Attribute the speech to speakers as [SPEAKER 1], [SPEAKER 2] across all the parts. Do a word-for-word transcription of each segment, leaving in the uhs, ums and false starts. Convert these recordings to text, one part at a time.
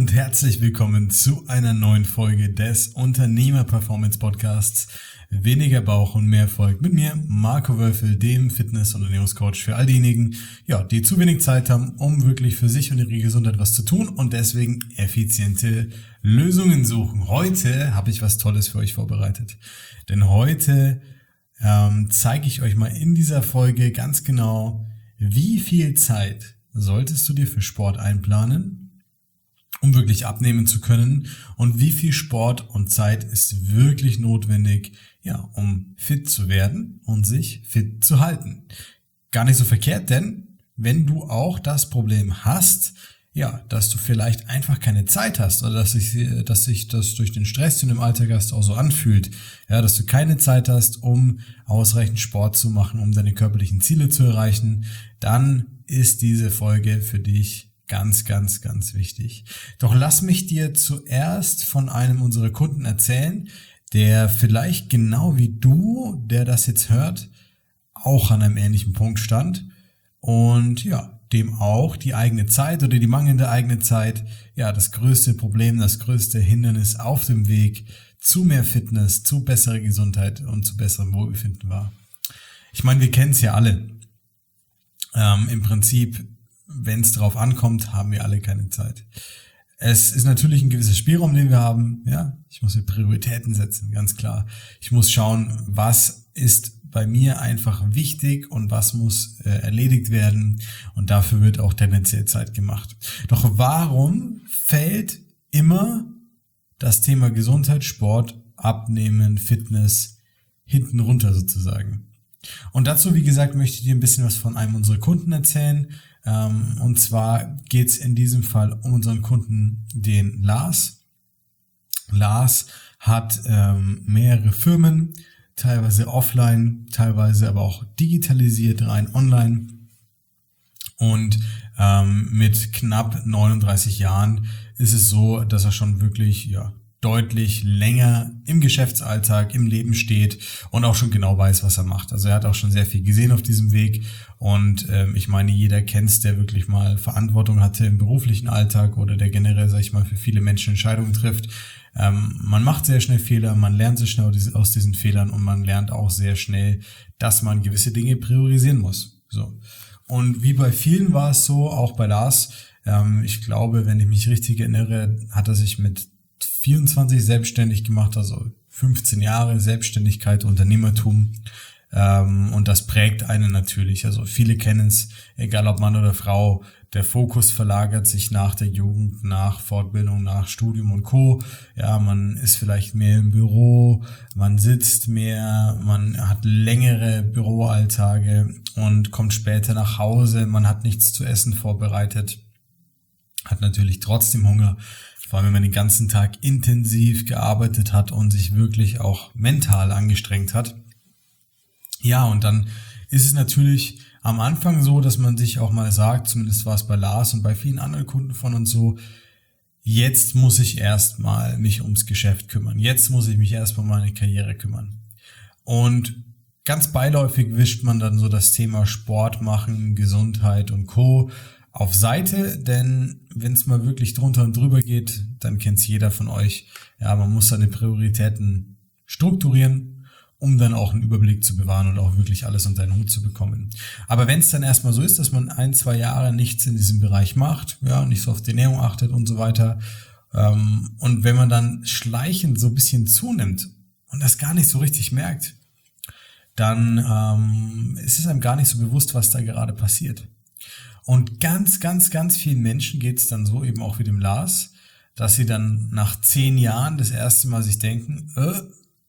[SPEAKER 1] und herzlich willkommen zu einer neuen Folge des Unternehmer-Performance-Podcasts Weniger Bauch und mehr Erfolg mit mir, Marco Wölfel, dem Fitness- und Ernährungscoach für all diejenigen, ja, die zu wenig Zeit haben, um wirklich für sich und ihre Gesundheit was zu tun und deswegen effiziente Lösungen suchen. Heute habe ich was Tolles für euch vorbereitet, denn heute ähm, zeige ich euch mal in dieser Folge ganz genau, wie viel Zeit solltest du dir für Sport einplanen, um wirklich abnehmen zu können, und wie viel Sport und Zeit ist wirklich notwendig, ja, um fit zu werden und sich fit zu halten. Gar nicht so verkehrt, denn wenn du auch das Problem hast, ja, dass du vielleicht einfach keine Zeit hast oder dass sich, dass sich das durch den Stress, den du im Alltag hast, auch so anfühlt, ja, dass du keine Zeit hast, um ausreichend Sport zu machen, um deine körperlichen Ziele zu erreichen, dann ist diese Folge für dich ganz, ganz, ganz wichtig. Doch lass mich dir zuerst von einem unserer Kunden erzählen, der vielleicht genau wie du, der das jetzt hört, auch an einem ähnlichen Punkt stand und ja, dem auch die eigene Zeit oder die mangelnde eigene Zeit, ja, das größte Problem, das größte Hindernis auf dem Weg zu mehr Fitness, zu besserer Gesundheit und zu besserem Wohlbefinden war. Ich meine, wir kennen es ja alle. Ähm, im Prinzip, wenn es drauf ankommt, haben wir alle keine Zeit. Es ist natürlich ein gewisser Spielraum, den wir haben. Ja, ich muss mir Prioritäten setzen, ganz klar. Ich muss schauen, was ist bei mir einfach wichtig und was muss äh, erledigt werden. Und dafür wird auch tendenziell Zeit gemacht. Doch warum fällt immer das Thema Gesundheit, Sport, Abnehmen, Fitness hinten runter sozusagen? Und dazu, wie gesagt, möchte ich dir ein bisschen was von einem unserer Kunden erzählen. Und zwar geht es in diesem Fall um unseren Kunden, den Lars. Lars hat ähm, mehrere Firmen, teilweise offline, teilweise aber auch digitalisiert, rein online. Und ähm, mit knapp neununddreißig Jahren ist es so, dass er schon wirklich, ja, deutlich länger im Geschäftsalltag, im Leben steht und auch schon genau weiß, was er macht. Also er hat auch schon sehr viel gesehen auf diesem Weg und ähm, ich meine, jeder kennt es, der wirklich mal Verantwortung hatte im beruflichen Alltag oder der generell, sag ich mal, für viele Menschen Entscheidungen trifft. Ähm, man macht sehr schnell Fehler, man lernt sehr schnell aus diesen Fehlern und man lernt auch sehr schnell, dass man gewisse Dinge priorisieren muss. So. Und wie bei vielen war es so, auch bei Lars, ähm, ich glaube, wenn ich mich richtig erinnere, hat er sich mit vierundzwanzig selbstständig gemacht, also fünfzehn Jahre Selbstständigkeit, Unternehmertum, ähm, und das prägt einen natürlich. Also viele kennen es, egal ob Mann oder Frau, der Fokus verlagert sich nach der Jugend, nach Fortbildung, nach Studium und Co. Ja, man ist vielleicht mehr im Büro, man sitzt mehr, man hat längere Büroalltage und kommt später nach Hause, man hat nichts zu essen vorbereitet, hat natürlich trotzdem Hunger. Vor allem, wenn man den ganzen Tag intensiv gearbeitet hat und sich wirklich auch mental angestrengt hat. Ja, und dann ist es natürlich am Anfang so, dass man sich auch mal sagt, zumindest war es bei Lars und bei vielen anderen Kunden von uns so, jetzt muss ich erstmal mich ums Geschäft kümmern. Jetzt muss ich mich erstmal um meine Karriere kümmern. Und ganz beiläufig wischt man dann so das Thema Sport machen, Gesundheit und Co. auf Seite, denn wenn es mal wirklich drunter und drüber geht, dann kennt es jeder von euch. Ja, man muss seine Prioritäten strukturieren, um dann auch einen Überblick zu bewahren und auch wirklich alles unter den Hut zu bekommen. Aber wenn es dann erstmal so ist, dass man ein, zwei Jahre nichts in diesem Bereich macht, ja, nicht so auf die Ernährung achtet und so weiter, ähm, und wenn man dann schleichend so ein bisschen zunimmt und das gar nicht so richtig merkt, dann ähm, ist es einem gar nicht so bewusst, was da gerade passiert. Und ganz, ganz, ganz vielen Menschen geht es dann so, eben auch wie dem Lars, dass sie dann nach zehn Jahren das erste Mal sich denken, äh,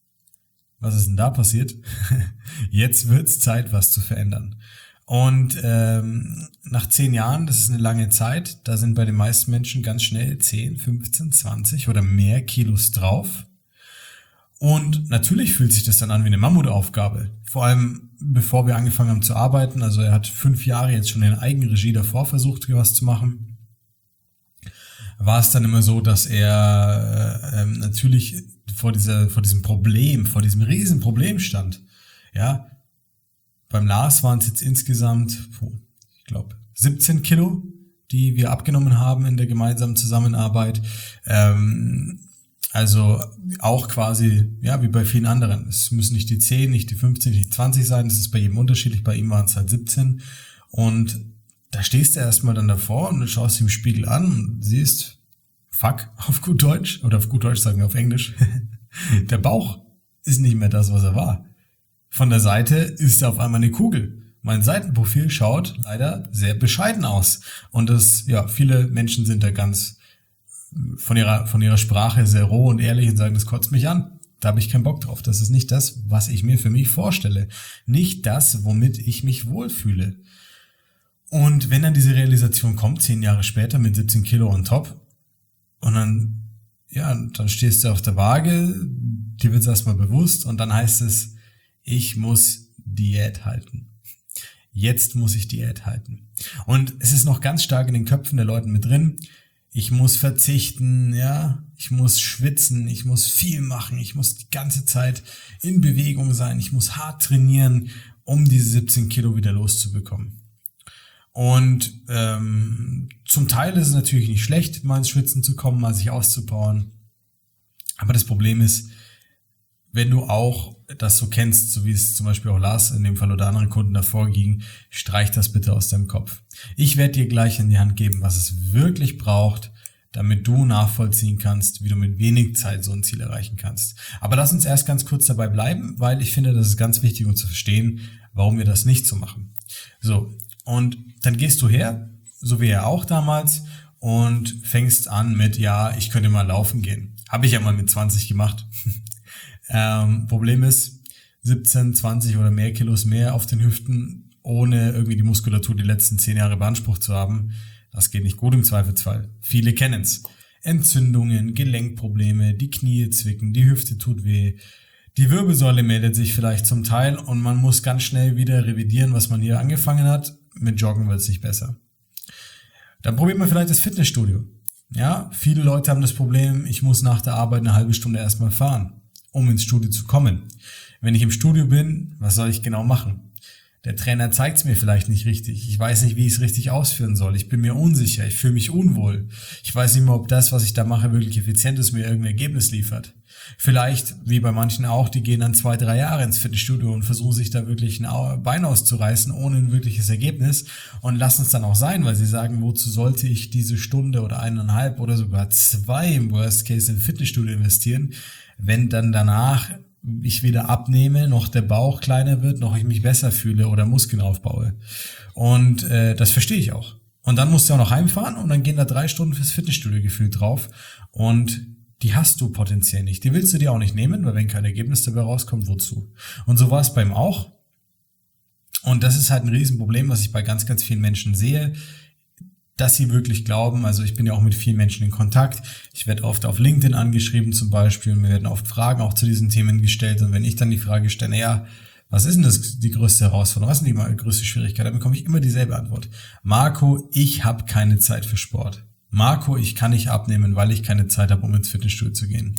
[SPEAKER 1] was ist denn da passiert? Jetzt wird's Zeit, was zu verändern. Und ähm, nach zehn Jahren, das ist eine lange Zeit, da sind bei den meisten Menschen ganz schnell zehn, fünfzehn, zwanzig oder mehr Kilos drauf. Und natürlich fühlt sich das dann an wie eine Mammutaufgabe. Vor allem, bevor wir angefangen haben zu arbeiten. Also er hat fünf Jahre jetzt schon in Eigenregie davor versucht, was zu machen. War es dann immer so, dass er äh, natürlich vor dieser, vor diesem Problem, vor diesem riesen Problem stand. Ja, beim Lars waren es jetzt insgesamt, ich glaube, siebzehn Kilo. die wir abgenommen haben in der gemeinsamen Zusammenarbeit. Ähm, also auch quasi, ja, wie bei vielen anderen. Es müssen nicht die zehn, nicht die fünfzehn, nicht die zwanzig sein. Das ist bei jedem unterschiedlich. Bei ihm waren es halt siebzehn. Und da stehst du erstmal dann davor und du schaust dich im Spiegel an und siehst, fuck, auf gut Deutsch, oder auf gut Deutsch sagen wir auf Englisch, der Bauch ist nicht mehr das, was er war. Von der Seite ist er auf einmal eine Kugel. Mein Seitenprofil schaut leider sehr bescheiden aus. Und das, ja, viele Menschen sind da ganz von ihrer, von ihrer Sprache sehr roh und ehrlich und sagen, das kotzt mich an. Da habe ich keinen Bock drauf. Das ist nicht das, was ich mir für mich vorstelle. Nicht das, womit ich mich wohlfühle. Und wenn dann diese Realisation kommt, zehn Jahre später mit siebzehn Kilo on top, und dann, ja, dann stehst du auf der Waage, dir wird es erstmal bewusst und dann heißt es, ich muss Diät halten. Jetzt muss ich Diät halten. Und es ist noch ganz stark in den Köpfen der Leute mit drin. Ich muss verzichten, ja, ich muss schwitzen, ich muss viel machen, ich muss die ganze Zeit in Bewegung sein, ich muss hart trainieren, um diese siebzehn Kilo wieder loszubekommen. Und ähm, zum Teil ist es natürlich nicht schlecht, mal ins Schwitzen zu kommen, mal sich auszupowern. Aber das Problem ist, wenn du auch das so kennst, so wie es zum Beispiel auch Lars in dem Fall oder andere Kunden davor ging, streich das bitte aus deinem Kopf. Ich werde dir gleich in die Hand geben, was es wirklich braucht, damit du nachvollziehen kannst, wie du mit wenig Zeit so ein Ziel erreichen kannst. Aber lass uns erst ganz kurz dabei bleiben, weil ich finde, das ist ganz wichtig, um zu verstehen, warum wir das nicht so machen. So, und dann gehst du her, so wie er auch damals, und fängst an mit, ja, ich könnte mal laufen gehen. Habe ich ja mal mit zwanzig gemacht. ähm, Problem ist, siebzehn, zwanzig oder mehr Kilos mehr auf den Hüften, ohne irgendwie die Muskulatur die letzten zehn Jahre beansprucht zu haben, das geht nicht gut im Zweifelsfall. Viele kennen's. Entzündungen, Gelenkprobleme, die Knie zwicken, die Hüfte tut weh, die Wirbelsäule meldet sich vielleicht zum Teil und man muss ganz schnell wieder revidieren, was man hier angefangen hat. Mit Joggen wird es nicht besser. Dann probiert man vielleicht das Fitnessstudio. Ja, viele Leute haben das Problem, ich muss nach der Arbeit eine halbe Stunde erstmal fahren, um ins Studio zu kommen. Wenn ich im Studio bin, was soll ich genau machen? Der Trainer zeigt es mir vielleicht nicht richtig. Ich weiß nicht, wie ich es richtig ausführen soll. Ich bin mir unsicher. Ich fühle mich unwohl. Ich weiß nicht mehr, ob das, was ich da mache, wirklich effizient ist, mir irgendein Ergebnis liefert. Vielleicht, wie bei manchen auch, die gehen dann zwei, drei Jahre ins Fitnessstudio und versuchen sich da wirklich ein Bein auszureißen, ohne ein wirkliches Ergebnis und lassen es dann auch sein, weil sie sagen, wozu sollte ich diese Stunde oder eineinhalb oder sogar zwei im Worst Case im Fitnessstudio investieren, wenn dann danach ich weder abnehme, noch der Bauch kleiner wird, noch ich mich besser fühle oder Muskeln aufbaue. Und äh, das verstehe ich auch. Und dann musst du auch noch heimfahren und dann gehen da drei Stunden fürs Fitnessstudio gefühlt drauf und die hast du potenziell nicht. Die willst du dir auch nicht nehmen, weil wenn kein Ergebnis dabei rauskommt, wozu? Und so war es bei ihm auch. Und das ist halt ein Riesenproblem, was ich bei ganz, ganz vielen Menschen sehe, dass sie wirklich glauben, also ich bin ja auch mit vielen Menschen in Kontakt, ich werde oft auf LinkedIn angeschrieben zum Beispiel und mir werden oft Fragen auch zu diesen Themen gestellt und wenn ich dann die Frage stelle, naja, was ist denn das die größte Herausforderung, was ist denn die größte Schwierigkeit, dann bekomme ich immer dieselbe Antwort. Marco, ich habe keine Zeit für Sport. Marco, ich kann nicht abnehmen, weil ich keine Zeit habe, um ins Fitnessstudio zu gehen.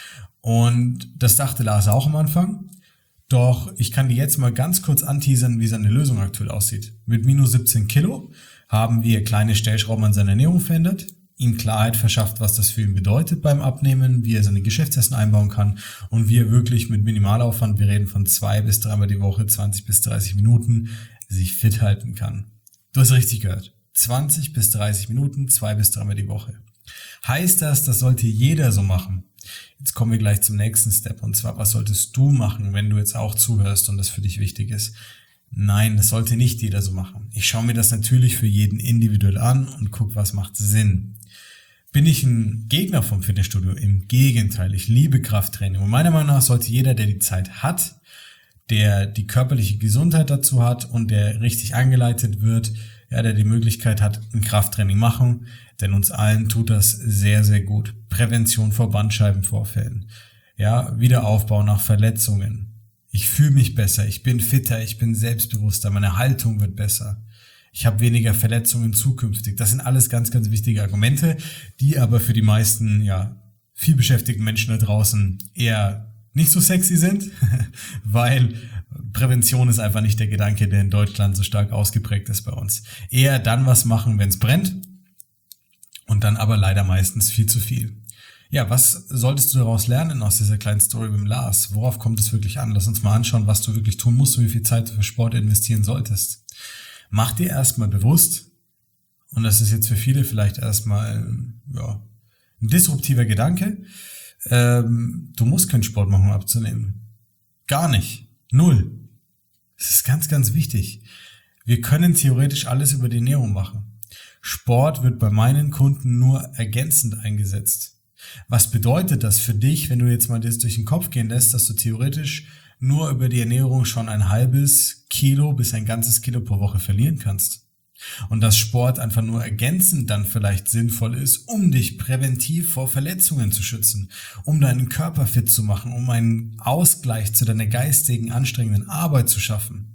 [SPEAKER 1] Und das dachte Lars auch am Anfang. Doch ich kann dir jetzt mal ganz kurz anteasern, wie seine Lösung aktuell aussieht. Mit minus siebzehn Kilo haben wir kleine Stellschrauben an seiner Ernährung verändert, ihm Klarheit verschafft, was das für ihn bedeutet beim Abnehmen, wie er seine Geschäftsessen einbauen kann und wie er wirklich mit Minimalaufwand, wir reden von zwei bis dreimal die Woche, zwanzig bis dreißig Minuten, sich fit halten kann. Du hast richtig gehört. zwanzig bis dreißig Minuten, zwei bis dreimal die Woche. Heißt das, das sollte jeder so machen? Jetzt kommen wir gleich zum nächsten Step und zwar, was solltest du machen, wenn du jetzt auch zuhörst und das für dich wichtig ist? Nein, das sollte nicht jeder so machen. Ich schaue mir das natürlich für jeden individuell an und gucke, was macht Sinn. Bin ich ein Gegner vom Fitnessstudio? Im Gegenteil, ich liebe Krafttraining und meiner Meinung nach sollte jeder, der die Zeit hat, der die körperliche Gesundheit dazu hat und der richtig angeleitet wird, ja, der die Möglichkeit hat, ein Krafttraining machen, denn uns allen tut das sehr, sehr gut. Prävention vor Bandscheibenvorfällen, ja, Wiederaufbau nach Verletzungen. Ich fühle mich besser, ich bin fitter, ich bin selbstbewusster, meine Haltung wird besser. Ich habe weniger Verletzungen zukünftig. Das sind alles ganz, ganz wichtige Argumente, die aber für die meisten, ja, viel beschäftigten Menschen da draußen eher nicht so sexy sind, weil Prävention ist einfach nicht der Gedanke, der in Deutschland so stark ausgeprägt ist bei uns. Eher dann was machen, wenn es brennt Und dann aber leider meistens viel zu viel. Ja, was solltest du daraus lernen aus dieser kleinen Story mit dem Lars? Worauf kommt es wirklich an? Lass uns mal anschauen, was du wirklich tun musst und wie viel Zeit du für Sport investieren solltest. Mach dir erstmal bewusst, und das ist jetzt für viele vielleicht erstmal ja, ein disruptiver Gedanke, ähm, du musst keinen Sport machen, um abzunehmen. Gar nicht. Null. Das ist ganz, ganz wichtig. Wir können theoretisch alles über die Ernährung machen. Sport wird bei meinen Kunden nur ergänzend eingesetzt. Was bedeutet das für dich, wenn du jetzt mal das durch den Kopf gehen lässt, dass du theoretisch nur über die Ernährung schon ein halbes Kilo bis ein ganzes Kilo pro Woche verlieren kannst? Und dass Sport einfach nur ergänzend dann vielleicht sinnvoll ist, um dich präventiv vor Verletzungen zu schützen, um deinen Körper fit zu machen, um einen Ausgleich zu deiner geistigen, anstrengenden Arbeit zu schaffen,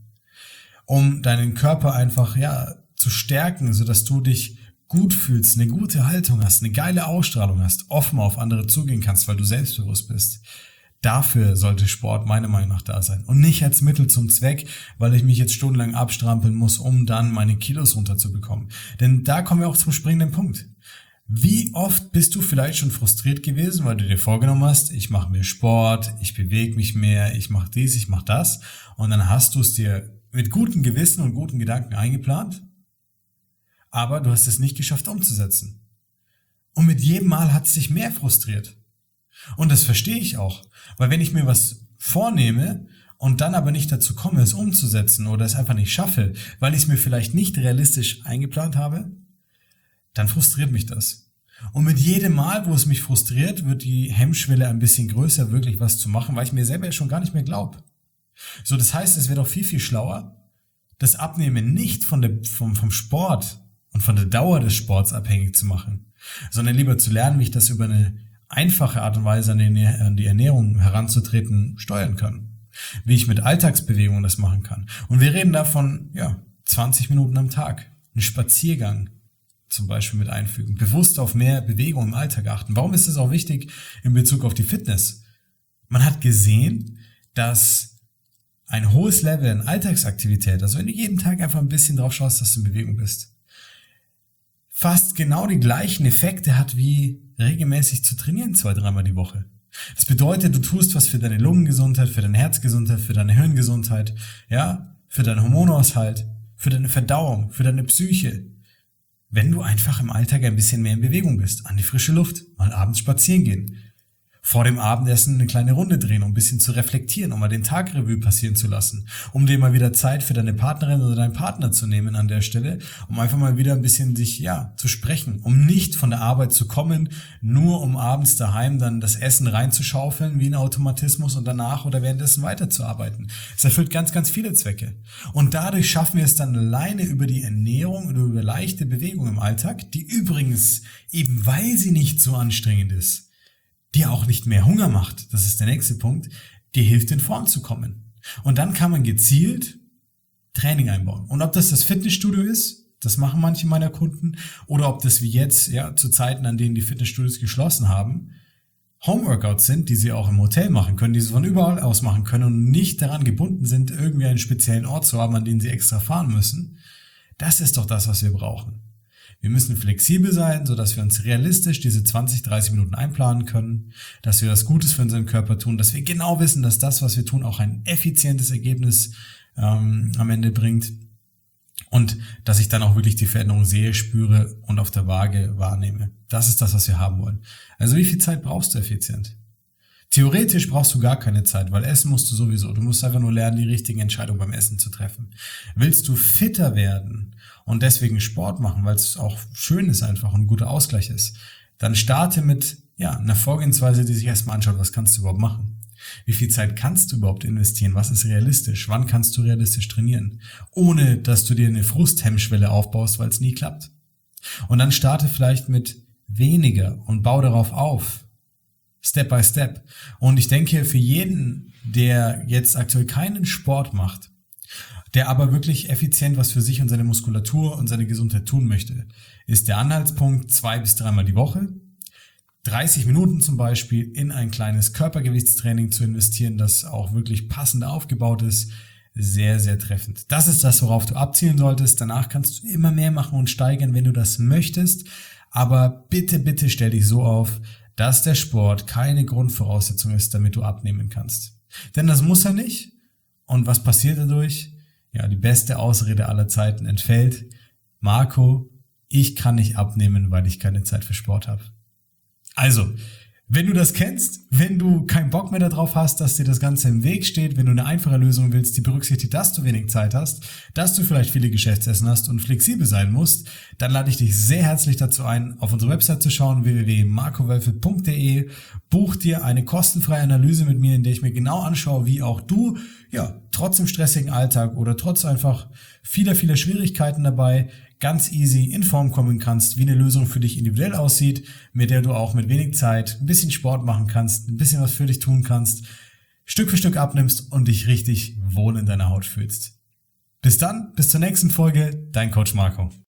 [SPEAKER 1] um deinen Körper einfach ja zu stärken, sodass du dich gut fühlst, eine gute Haltung hast, eine geile Ausstrahlung hast, offen auf andere zugehen kannst, weil du selbstbewusst bist. Dafür sollte Sport meiner Meinung nach da sein und nicht als Mittel zum Zweck, weil ich mich jetzt stundenlang abstrampeln muss, um dann meine Kilos runterzubekommen. Denn da kommen wir auch zum springenden Punkt. Wie oft bist du vielleicht schon frustriert gewesen, weil du dir vorgenommen hast, ich mache mehr Sport, ich bewege mich mehr, ich mache dies, ich mache das, und dann hast du es dir mit gutem Gewissen und guten Gedanken eingeplant, aber du hast es nicht geschafft umzusetzen. Und mit jedem Mal hat es dich mehr frustriert. Und das verstehe ich auch. Weil wenn ich mir was vornehme und dann aber nicht dazu komme, es umzusetzen oder es einfach nicht schaffe, weil ich es mir vielleicht nicht realistisch eingeplant habe, dann frustriert mich das. Und mit jedem Mal, wo es mich frustriert, wird die Hemmschwelle ein bisschen größer, wirklich was zu machen, weil ich mir selber schon gar nicht mehr glaube. So, das heißt, es wäre doch viel, viel schlauer, das Abnehmen nicht von der, vom, vom Sport und von der Dauer des Sports abhängig zu machen, sondern lieber zu lernen, wie ich das über eine einfache Art und Weise an die, an die Ernährung heranzutreten steuern kann. Wie ich mit Alltagsbewegungen das machen kann. Und wir reden davon, ja, zwanzig Minuten am Tag. Einen Spaziergang zum Beispiel mit einfügen. Bewusst auf mehr Bewegung im Alltag achten. Warum ist es auch wichtig in Bezug auf die Fitness? Man hat gesehen, dass ein hohes Level an Alltagsaktivität, also wenn du jeden Tag einfach ein bisschen drauf schaust, dass du in Bewegung bist, fast genau die gleichen Effekte hat, wie regelmäßig zu trainieren, zwei, dreimal die Woche. Das bedeutet, du tust was für deine Lungengesundheit, für deine Herzgesundheit, für deine Hirngesundheit, ja, für deinen Hormonaushalt, für deine Verdauung, für deine Psyche. Wenn du einfach im Alltag ein bisschen mehr in Bewegung bist, an die frische Luft, mal abends spazieren gehen, vor dem Abendessen eine kleine Runde drehen, um ein bisschen zu reflektieren, um mal den Tag Revue passieren zu lassen, um dir mal wieder Zeit für deine Partnerin oder deinen Partner zu nehmen an der Stelle, um einfach mal wieder ein bisschen dich, ja, zu sprechen, um nicht von der Arbeit zu kommen, nur um abends daheim dann das Essen reinzuschaufeln, wie ein Automatismus, und danach oder währenddessen weiterzuarbeiten. Es erfüllt ganz, ganz viele Zwecke. Und dadurch schaffen wir es dann alleine über die Ernährung oder über leichte Bewegung im Alltag, die übrigens, eben weil sie nicht so anstrengend ist, die auch nicht mehr Hunger macht, das ist der nächste Punkt, dir hilft, in Form zu kommen. Und dann kann man gezielt Training einbauen. Und ob das das Fitnessstudio ist, das machen manche meiner Kunden, oder ob das wie jetzt, ja, zu Zeiten, an denen die Fitnessstudios geschlossen haben, Homeworkouts sind, die sie auch im Hotel machen können, die sie von überall aus machen können und nicht daran gebunden sind, irgendwie einen speziellen Ort zu haben, an den sie extra fahren müssen. Das ist doch das, was wir brauchen. Wir müssen flexibel sein, sodass wir uns realistisch diese zwanzig, dreißig Minuten einplanen können, dass wir was Gutes für unseren Körper tun, dass wir genau wissen, dass das, was wir tun, auch ein effizientes Ergebnis ähm, am Ende bringt, und dass ich dann auch wirklich die Veränderung sehe, spüre und auf der Waage wahrnehme. Das ist das, was wir haben wollen. Also wie viel Zeit brauchst du effizient? Theoretisch brauchst du gar keine Zeit, weil essen musst du sowieso. Du musst einfach nur lernen, die richtigen Entscheidungen beim Essen zu treffen. Willst du fitter werden und deswegen Sport machen, weil es auch schön ist einfach und ein guter Ausgleich ist, dann starte mit ja einer Vorgehensweise, die sich erstmal anschaut, was kannst du überhaupt machen? Wie viel Zeit kannst du überhaupt investieren? Was ist realistisch? Wann kannst du realistisch trainieren? Ohne, dass du dir eine Frusthemmschwelle aufbaust, weil es nie klappt. Und dann starte vielleicht mit weniger und bau darauf auf. Step by Step. Und ich denke, für jeden, der jetzt aktuell keinen Sport macht, der aber wirklich effizient was für sich und seine Muskulatur und seine Gesundheit tun möchte, ist der Anhaltspunkt zwei bis dreimal die Woche, dreißig Minuten zum Beispiel in ein kleines Körpergewichtstraining zu investieren, das auch wirklich passend aufgebaut ist, sehr, sehr treffend. Das ist das, worauf du abzielen solltest. Danach kannst du immer mehr machen und steigern, wenn du das möchtest. Aber bitte, bitte stell dich so auf, dass der Sport keine Grundvoraussetzung ist, damit du abnehmen kannst. Denn das muss er nicht. Und was passiert dadurch? Ja, die beste Ausrede aller Zeiten entfällt. Marco, ich kann nicht abnehmen, weil ich keine Zeit für Sport habe. Also, wenn du das kennst, wenn du keinen Bock mehr darauf hast, dass dir das Ganze im Weg steht, wenn du eine einfache Lösung willst, die berücksichtigt, dass du wenig Zeit hast, dass du vielleicht viele Geschäftsessen hast und flexibel sein musst, dann lade ich dich sehr herzlich dazu ein, auf unsere Website zu schauen, w w w punkt marco wölfel punkt d e. Buch dir eine kostenfreie Analyse mit mir, in der ich mir genau anschaue, wie auch du, ja, trotz dem stressigen Alltag oder trotz einfach vieler, vieler Schwierigkeiten dabei ganz easy in Form kommen kannst, wie eine Lösung für dich individuell aussieht, mit der du auch mit wenig Zeit ein bisschen Sport machen kannst, ein bisschen was für dich tun kannst, Stück für Stück abnimmst und dich richtig wohl in deiner Haut fühlst. Bis dann, bis zur nächsten Folge, dein Coach Marco.